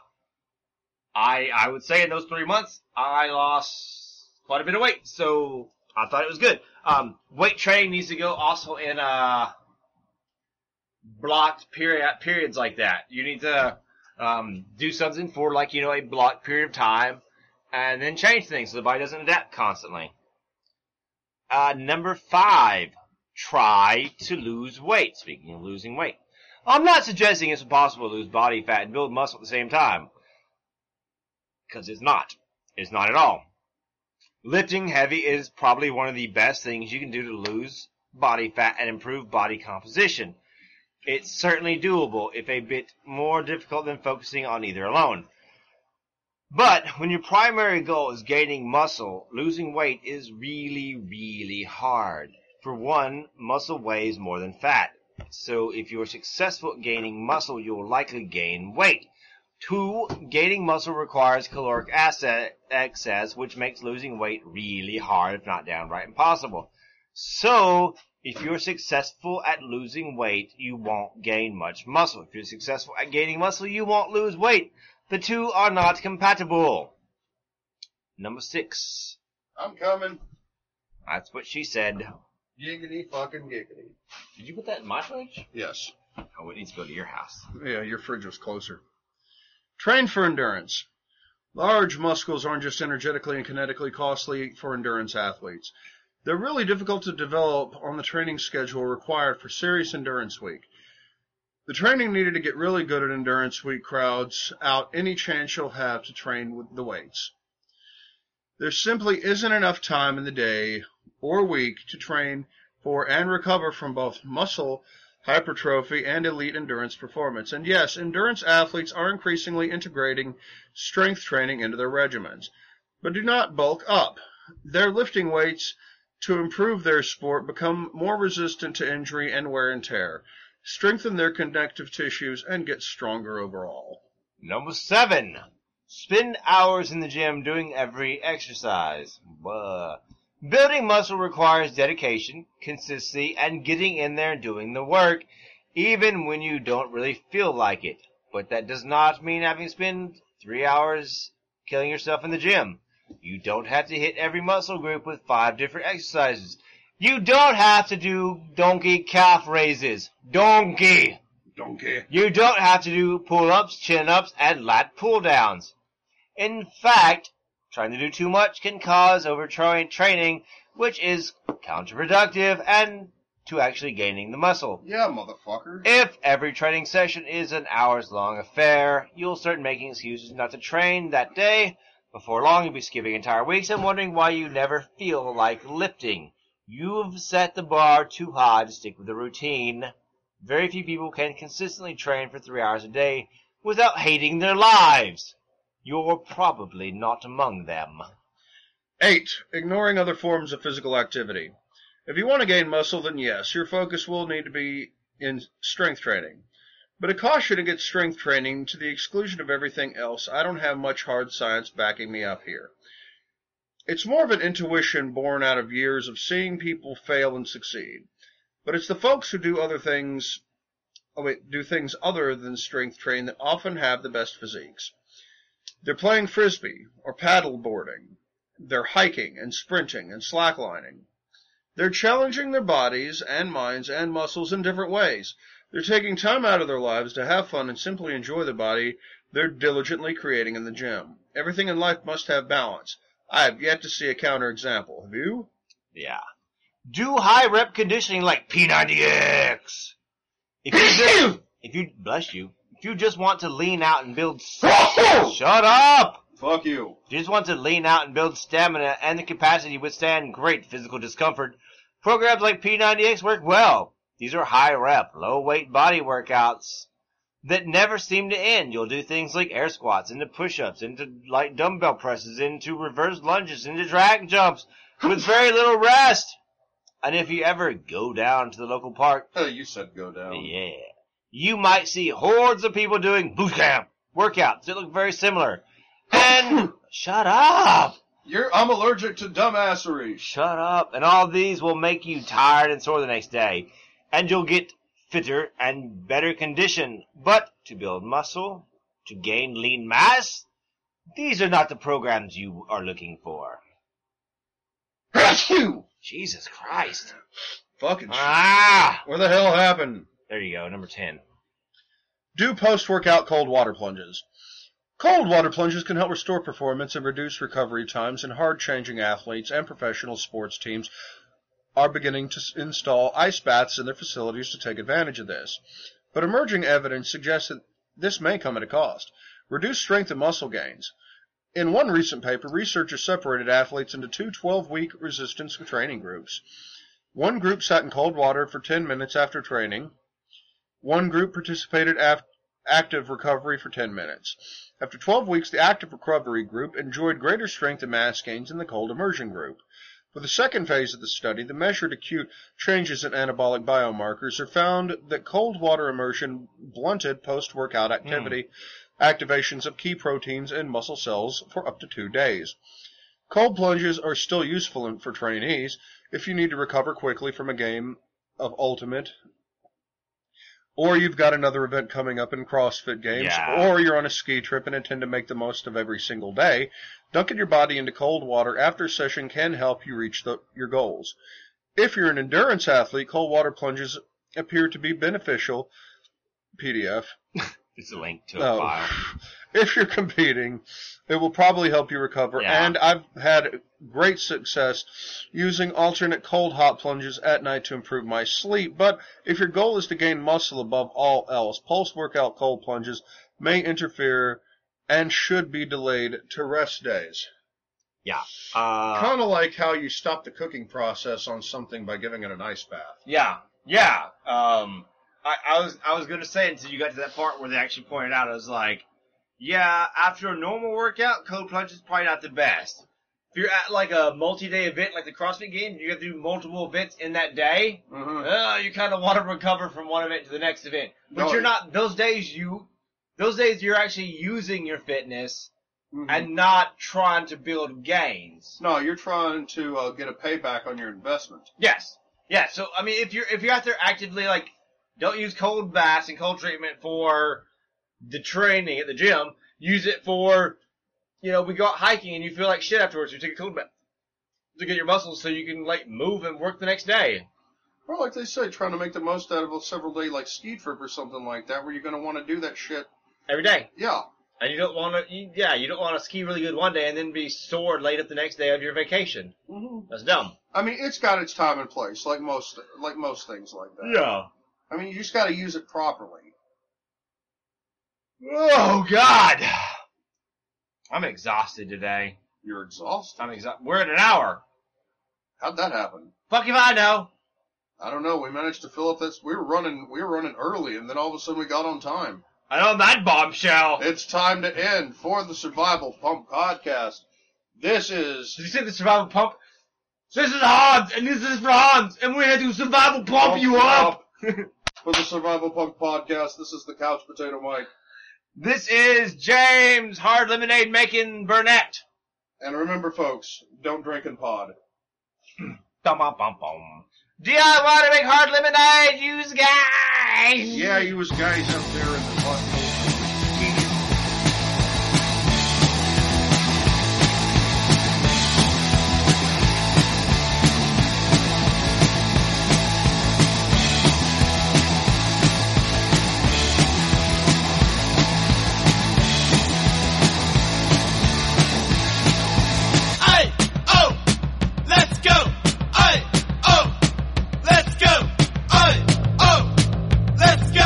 Speaker 2: I would say in those 3 months, I lost quite a bit of weight. So I thought it was good. Weight training needs to go also in, blocked periods like that. You need to, Do something for a block period of time, and then change things so the body doesn't adapt constantly. Number 5, try to lose weight. Speaking of losing weight, I'm not suggesting it's impossible to lose body fat and build muscle at the same time, because it's not. It's not at all. Lifting heavy is probably one of the best things you can do to lose body fat and improve body composition. It's certainly doable, if a bit more difficult than focusing on either alone. But when your primary goal is gaining muscle, losing weight is really, really hard. For one, muscle weighs more than fat. So if you're successful at gaining muscle, you'll likely gain weight. 2, gaining muscle requires caloric excess, which makes losing weight really hard, if not downright impossible. So, if you're successful at losing weight, you won't gain much muscle. If you're successful at gaining muscle, you won't lose weight. The two are not compatible. Number 6.
Speaker 1: I'm coming.
Speaker 2: That's what she said.
Speaker 1: Giggity fucking giggity.
Speaker 2: Did you put that in my fridge?
Speaker 1: Yes.
Speaker 2: Oh, it needs to go to your house.
Speaker 1: Yeah, your fridge was closer.
Speaker 3: Train for endurance. Large muscles aren't just energetically and kinetically costly for endurance athletes. They're really difficult to develop on the training schedule required for serious endurance week. The training needed to get really good at endurance week crowds out any chance you'll have to train with the weights. There simply isn't enough time in the day or week to train for and recover from both muscle hypertrophy and elite endurance performance. And yes, endurance athletes are increasingly integrating strength training into their regimens. But do not bulk up. Their lifting weights to improve their sport become more resistant to injury and wear and tear, strengthen their connective tissues, and get stronger overall.
Speaker 2: Number 7. Spend hours in the gym doing every exercise. Building muscle requires dedication, consistency, and getting in there and doing the work, even when you don't really feel like it. But that does not mean having to spend 3 hours killing yourself in the gym. You don't have to hit every muscle group with 5 different exercises. You don't have to do donkey calf raises. Donkey! You don't have to do pull-ups, chin-ups, and lat pull-downs. In fact, trying to do too much can cause overtraining, which is counterproductive and to actually gaining the muscle.
Speaker 1: Yeah, motherfucker.
Speaker 2: If every training session is an hours-long affair, you'll start making excuses not to train that day. Before long, you'll be skipping entire weeks and wondering why you never feel like lifting. You've set the bar too high to stick with the routine. Very few people can consistently train for 3 hours a day without hating their lives. You're probably not among them.
Speaker 3: 8. Ignoring other forms of physical activity. If you want to gain muscle, then yes, your focus will need to be in strength training. But a caution against strength training to the exclusion of everything else. I don't have much hard science backing me up here. It's more of an intuition born out of years of seeing people fail and succeed. But it's the folks who do things other than strength training that often have the best physiques. They're playing frisbee or paddle boarding. They're hiking and sprinting and slacklining. They're challenging their bodies and minds and muscles in different ways. They're taking time out of their lives to have fun and simply enjoy the body they're diligently creating in the gym. Everything in life must have balance. I have yet to see a counterexample. Have you?
Speaker 2: Yeah. Do high rep conditioning like P90X. If you just want to lean out and build shut up!
Speaker 1: Fuck you.
Speaker 2: If you just want to lean out and build stamina and the capacity to withstand great physical discomfort, programs like P90X work well. These are high rep, low weight body workouts that never seem to end. You'll do things like air squats, into push-ups, into light dumbbell presses, into reverse lunges, into drag jumps with very little rest. And if you ever go down to the local park,
Speaker 1: You said go down.
Speaker 2: yeah, you might see hordes of people doing boot camp workouts that look very similar. And shut up!
Speaker 1: I'm allergic to dumbassery.
Speaker 2: Shut up. And all these will make you tired and sore the next day. And you'll get fitter and better condition. But to build muscle, to gain lean mass, these are not the programs you are looking for. Jesus Christ.
Speaker 3: Fucking shit.
Speaker 2: Ah!
Speaker 3: What the hell happened?
Speaker 2: There you go, number 10.
Speaker 3: Do post-workout cold water plunges. Cold water plunges can help restore performance and reduce recovery times, and hard-changing athletes and professional sports teams are beginning to install ice baths in their facilities to take advantage of this. But emerging evidence suggests that this may come at a cost. Reduced strength and muscle gains. In one recent paper, researchers separated athletes into two 12-week resistance training groups. One group sat in cold water for 10 minutes after training. One group participated active recovery for 10 minutes. After 12 weeks, the active recovery group enjoyed greater strength and mass gains than the cold immersion group. For the second phase of the study, the measured acute changes in anabolic biomarkers are found that cold water immersion blunted post-workout activity activations of key proteins in muscle cells for up to 2 days. Cold plunges are still useful for trainees if you need to recover quickly from a game of Ultimate, or you've got another event coming up in CrossFit Games, or you're on a ski trip and intend to make the most of every single day. Dunking your body into cold water after a session can help you reach your goals. If you're an endurance athlete, cold water plunges appear to be beneficial. PDF.
Speaker 2: It's a link to a file.
Speaker 3: If you're competing, it will probably help you recover.
Speaker 2: Yeah.
Speaker 3: And I've had great success using alternate cold-hot plunges at night to improve my sleep. But if your goal is to gain muscle above all else, post-workout cold plunges may interfere and should be delayed to rest days.
Speaker 2: Yeah.
Speaker 3: Kind of like how you stop the cooking process on something by giving it an ice bath.
Speaker 2: Yeah. I was gonna say until you got to that part where they actually pointed out, I was like, yeah, after a normal workout, cold plunge is probably not the best. If you're at like a multi-day event like the CrossFit Games, you have to do multiple events in that day, you kind of want to recover from one event to the next event. But you're not, those days you're actually using your fitness and not trying to build gains.
Speaker 3: No, you're trying to get a payback on your investment.
Speaker 2: Yes. Yeah, so, I mean, if you're out there actively, like, don't use cold baths and cold treatment for the training at the gym. Use it for, we go out hiking and you feel like shit afterwards. You take a cold bath to get your muscles so you can, like, move and work the next day.
Speaker 3: Or like they say, trying to make the most out of a several-day, like, ski trip or something like that, where you're going to want to do that shit
Speaker 2: every day.
Speaker 3: Yeah.
Speaker 2: And you don't want to ski really good one day and then be sore late at the next day of your vacation. Mm-hmm. That's dumb.
Speaker 3: I mean, it's got its time and place, like most things like that.
Speaker 2: Yeah.
Speaker 3: I mean, you just got to use it properly.
Speaker 2: Oh, God. I'm exhausted today.
Speaker 3: You're exhausted?
Speaker 2: I'm exhausted. We're at an hour.
Speaker 3: How'd that happen?
Speaker 2: Fuck if I know.
Speaker 3: I don't know. We managed to fill up this. We were running early, and then all of a sudden we got on time.
Speaker 2: I know that bombshell.
Speaker 3: It's time to end for the Survival Pump podcast. This is...
Speaker 2: Did you say the Survival Pump? This is Hans, and this is Franz, and we're here to Survival Pump you up.
Speaker 3: For the Survival Punk podcast, this is the Couch Potato Mike.
Speaker 2: This is James Hard Lemonade making Burnett.
Speaker 3: And remember, folks, don't drink and pod.
Speaker 2: Dum-bum-bum-bum. DIY to make hard lemonade, use guys!
Speaker 3: Yeah, you was guys out there in the